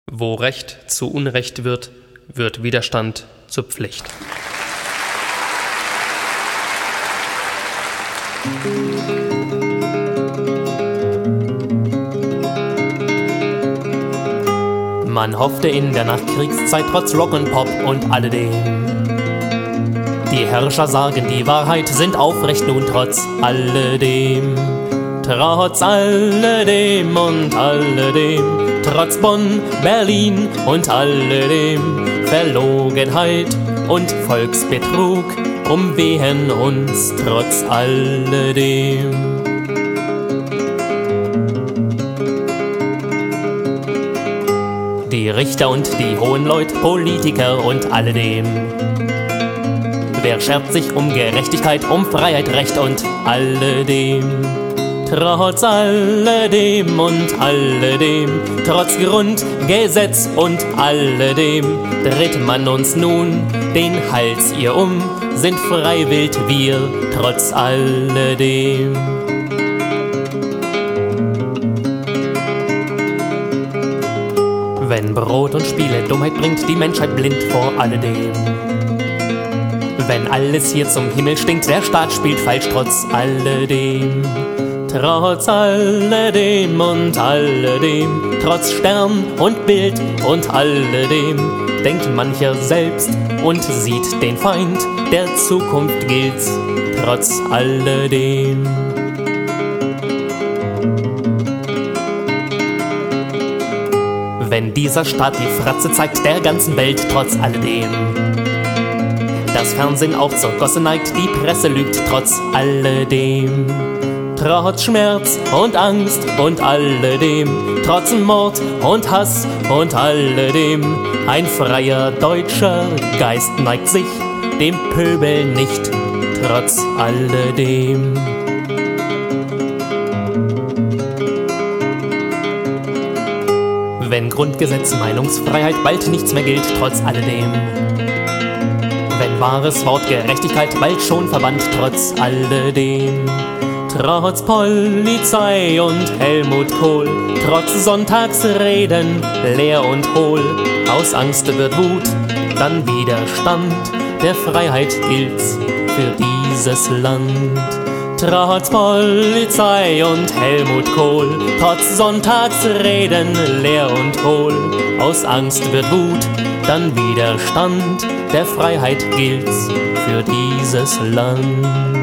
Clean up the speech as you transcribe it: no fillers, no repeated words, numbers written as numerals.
Wo Recht zu Unrecht wird, wird Widerstand zur Pflicht. Man hoffte in der Nachkriegszeit trotz Rock'n'Pop und alledem. Die Herrscher sagen die Wahrheit, sind aufrecht nun trotz alledem. Trotz alledem und alledem, trotz Bonn, Berlin und alledem, Verlogenheit und Volksbetrug umwehen uns trotz alledem. Die Richter und die hohen Leute, Politiker und alledem. Wer schert sich um Gerechtigkeit, um Freiheit, Recht und alledem? Trotz alledem und alledem, trotz Grundgesetz und alledem, dreht man uns nun den Hals ihr um, sind freiwillig wir, trotz alledem. Wenn Brot und Spiele Dummheit bringt, die Menschheit blind vor alledem. Wenn alles hier zum Himmel stinkt, der Staat spielt falsch, trotz alledem. Trotz alledem und alledem, trotz Stern und Bild und alledem, denkt mancher selbst und sieht den Feind, der Zukunft gilt's, trotz alledem. Wenn dieser Staat die Fratze zeigt der ganzen Welt, trotz alledem. Das Fernsehen auch zur Gosse neigt, die Presse lügt, trotz alledem. Trotz Schmerz und Angst und alledem, trotz Mord und Hass und alledem, ein freier deutscher Geist neigt sich dem Pöbel nicht, trotz alledem. Wenn Grundgesetz, Meinungsfreiheit bald nichts mehr gilt, trotz alledem. Wenn wahres Wort Gerechtigkeit bald schon verbannt, trotz alledem. Trotz Polizei und Helmut Kohl, trotz Sonntagsreden leer und hohl, aus Angst wird Wut, dann Widerstand, der Freiheit gilt's für dieses Land. Trotz Polizei und Helmut Kohl, trotz Sonntagsreden leer und hohl, aus Angst wird Wut, dann Widerstand, der Freiheit gilt's für dieses Land.